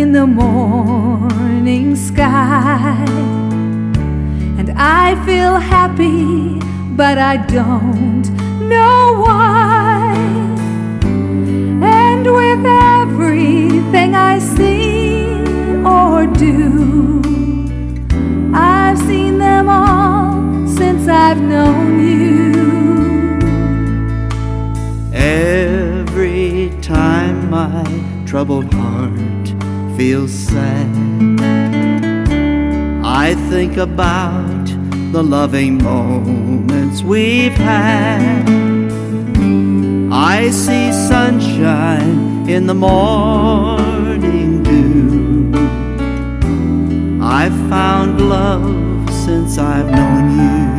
in the morning sky, and I feel happy, but I don't know why. And with everything I see or do, I've seen them all since I've known you. Every time my troubled heart feels sad, I think about the loving moments we've had. I see sunshine in the morning dew. I've found love since I've known you.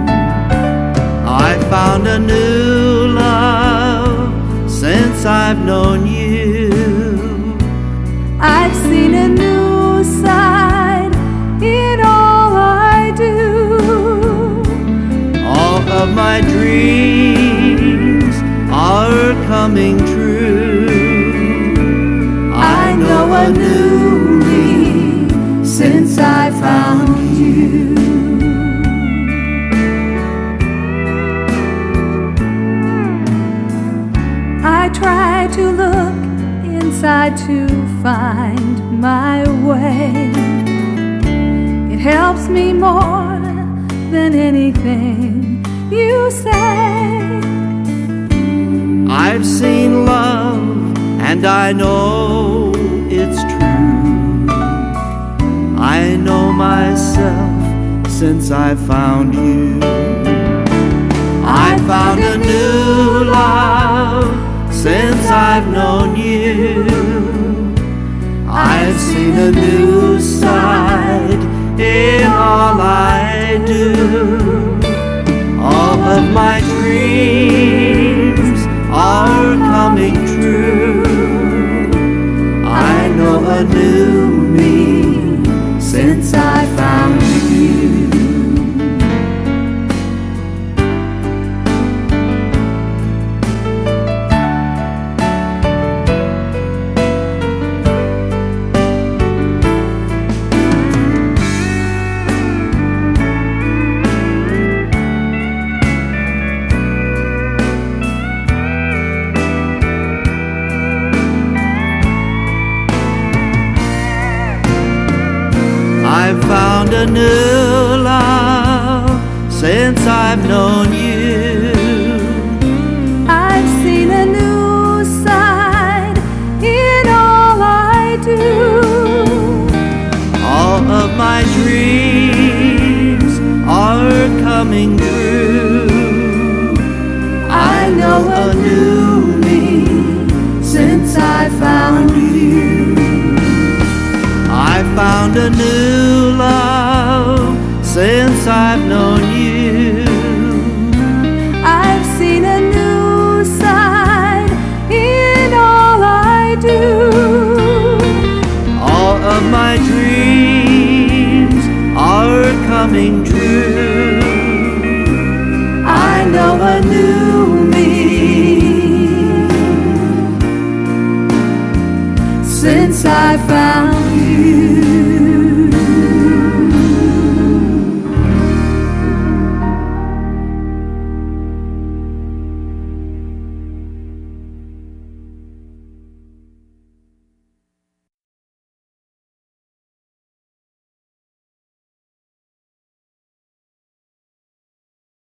I found a new love since I've known you. I've seen a new side in all I do. All of my dreams are coming true. I know a new me since I found you. I try to look inside to find my way. It helps me more than anything you say. I've seen love and I know it's true. I know myself since I found you. I found a new love since I've known you. I've seen a new side in all I do. All of my dreams are coming true. I know a new me since I found you. I've found a new love since I've known you. I've seen a new side in all I do. All of my dreams are coming true. I know a new me since I found you. I found a new love since I've known you. I've seen a new side in all I do. All of my dreams are coming true.